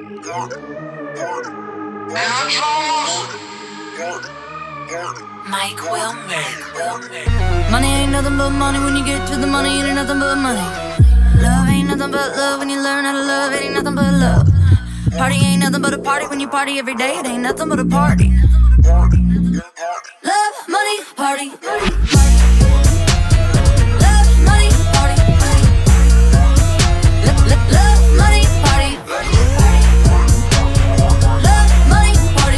Mike will make. Money ain't nothing but money. When you get to the money, it ain't nothing but money. Love ain't nothing but love. When you learn how to love, it ain't nothing but love. Party ain't nothing but a party. When you party every day, it ain't nothing but a party. Love, money, party. Love, money, party. Love, money, party. Love, money, party.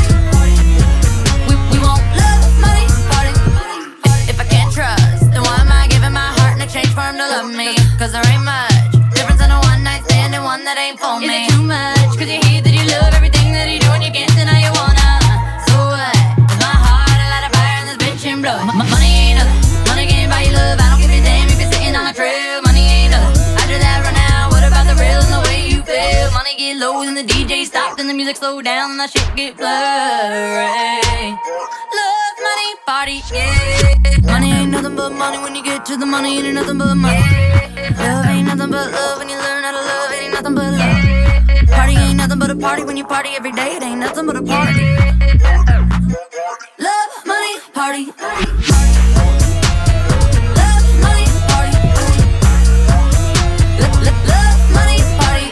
We want love, money, party. If I can't trust, then why am I giving my heart in exchange for him to love me? Cause there ain't much difference in a one night stand and one that ain't for me. Is it too much? Cause you hear that you love everything that he do and you can't deny you wanna. So what? Is my heart a light of fire and this bitch ain't blowing? Money ain't nothing. Money can't buy you love. I don't give a damn if you're sitting on a trail. Money ain't nothing. After that run out, what about the real and the way you feel? Money get low and the DJ stopped and the music slow down and that shit get blurry. Love, money, party, yeah. Money ain't nothing but money. When you get to the money, it ain't nothing but money. Love ain't nothing but love. When you learn how to love, it ain't nothing but love. Party ain't nothing but a party. When you party every day, it ain't nothing but a party. Love, money, party. Love, money, party. Love, money, party.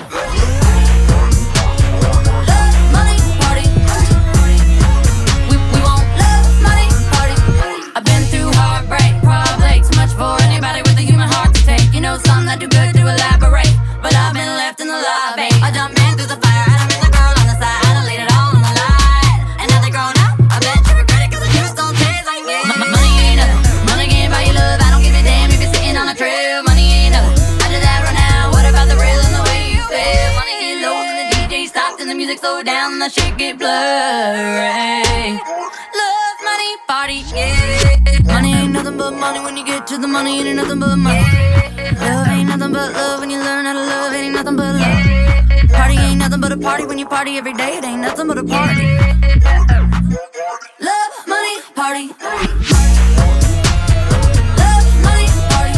Love, money, party. We want love, money, party. I've been through heartbreak, probably too much for anybody with a human heart to take. You know something that do good to elaborate, but I've been left in the lobby. I jumped in through the fire and I met the girl on the side. I laid it all on the line, and now they're grown up. I bet you regret it cause the juice don't taste like me. Money ain't nothing. Money can't buy you love. I don't give a damn if you're sitting on a trail. Money ain't nothing. After that run out, what about the real and the way you feel? Money get low and the DJ stopped and the music slowed down and the shit get blurry. Love, money, party, yeah. Money ain't nothing but money. When you get to the money, it ain't nothing but money. Love ain't nothing but love. When you learn how to love, it ain't nothing but love. Party ain't nothing but a party. When you party every day, it ain't nothing but a party. Love, money, party. Love, money, party.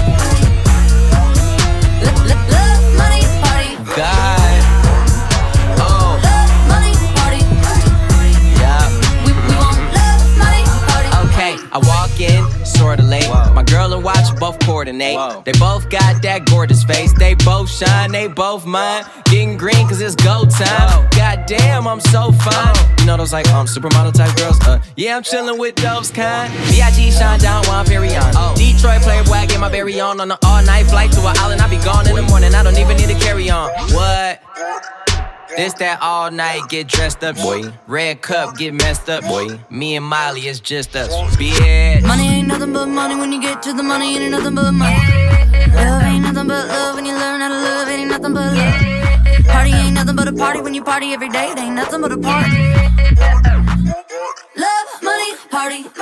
Love, money, party. God. Oh. Love, money, party. Yeah. We want love, money, party. Okay, I walk in, sorta late. My girl and watch both coordinate. They both got that gorgeous face. They both shine, they both mine. Getting green cause it's go time. Goddamn, I'm so fine. You know those like supermodel type girls? Yeah, I'm chillin' with those kind. B.I.G. shine down while I'm very on. Detroit Playboy, I get my berry on the all-night flight to an island. I be gone in the morning, I don't even need to carry on. What? This that all night, get dressed up, boy. Red cup, get messed up, boy. Me and Molly, it's just us, bitch. Money ain't nothing but money. When you get to the money, it ain't nothing but money. Love ain't nothing but love. When you learn how to love, it ain't nothing but love. Party ain't nothing but a party. When you party every day, it ain't nothing but a party. Love, money, party.